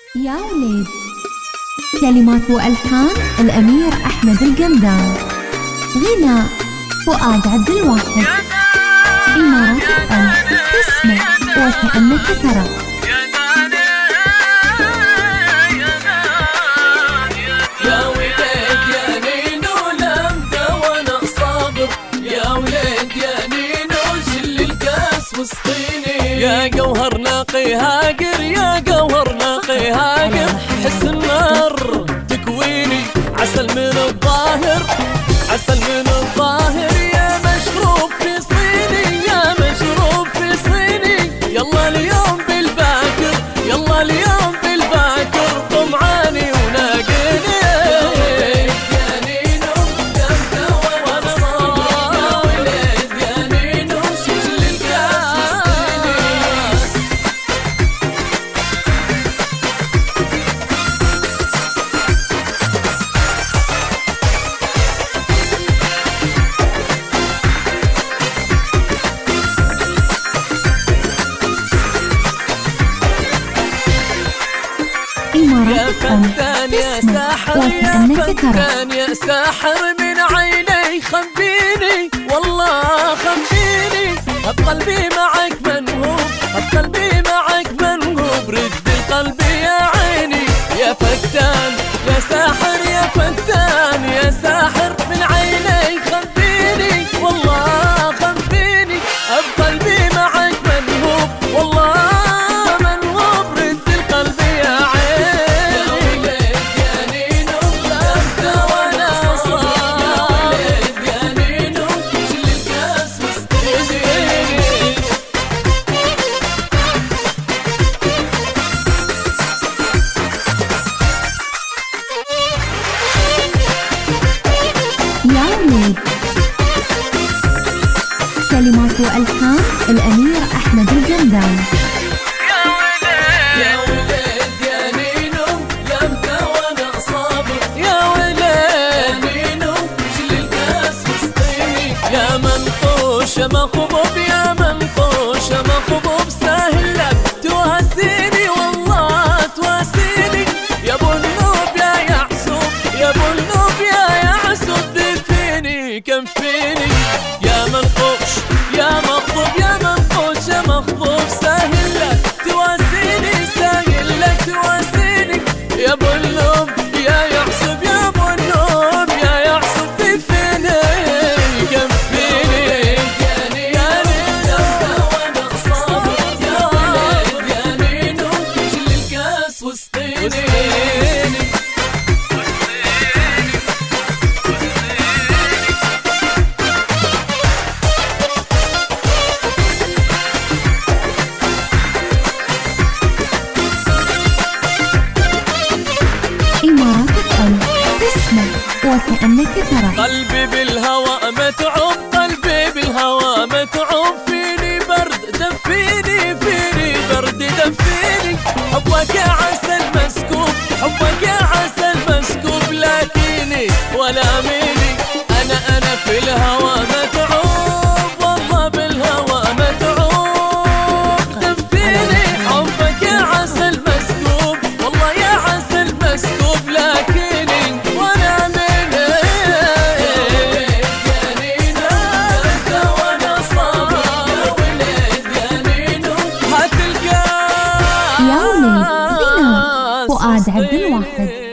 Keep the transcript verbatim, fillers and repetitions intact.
يا وليد. كلمات وألحان الأمير أحمد القمدان. غناء فؤاد عبد الواحد. إمارات الأم تسمع وكأنك ترى. يا وليد يا نينو لمت وانا صابر، يا وليد يا نينو شل الكاس وسقيني، يا جوهر ناقي هاجر، يا جوهر ناقي هاجر، حس النار تكويني، عسل من الظاهر، عسل من الظاهر، يا مشروب في صيني، يا مشروب في صيني، يلا اليوم بالباكر، يلا اليوم بالباكر، طمعاني وناقيني. يا فتان يا ساحر، يا فتان يا ساحر، من عيني خبيني، والله خبيني، بقلبي معك منهوب، بقلبي معك منهوب، رد القلب يا عيني، يا فتان يا ساحر، يا فتان يا ساحر، من عيني خبيني، والله خبيني، بقلبي معك منهوب، والله كلمات وألحان الأمير أحمد القمدان. يا وليد يا وليد يا نينو لمت وانا صابر، يا وليد يا نينو شل الكاس وسقيني، يا منقوش مخبوب، يا منقوش مخبوب، ساهل لك تواسيني، والله تواسيني، يا ابو النوب يا يعسوب، يا ابو النوب يا يعسوب، دفيني كفيني، يا منقوش يا مخبوب، يا منقوش يا مخبوب، ساهل لك تواسيني، ساهل لك تواسيني، يا ابو اللوب يا يعصب، يا ابو اللوب يا يعصب، دفيني كفيني، يا نينو وانا صابر، يا وليد يا نينو شل الكاس وسقيني. إمارات الأم تسمع وكأنك ترى. قلبي بالهوى متعوب، قلبي بالهوى متعوب، فيني برد دفيني، فيني برد دفيني، حبك يا عسل مسكوب، حبك يا عسل مسكوب، لكني ولا ميني، أنا أنا في الهوى متعوب، والله بالهوى متعوب، دفيني، حبك يا عسل مسكوب، والله يا عسل مسكوب، لكني ولا ميني، يا نينو أنت وانا صابر، يا وليد يا نينو هات الكاس. يا وليد. غناء فؤاد عبد الواحد.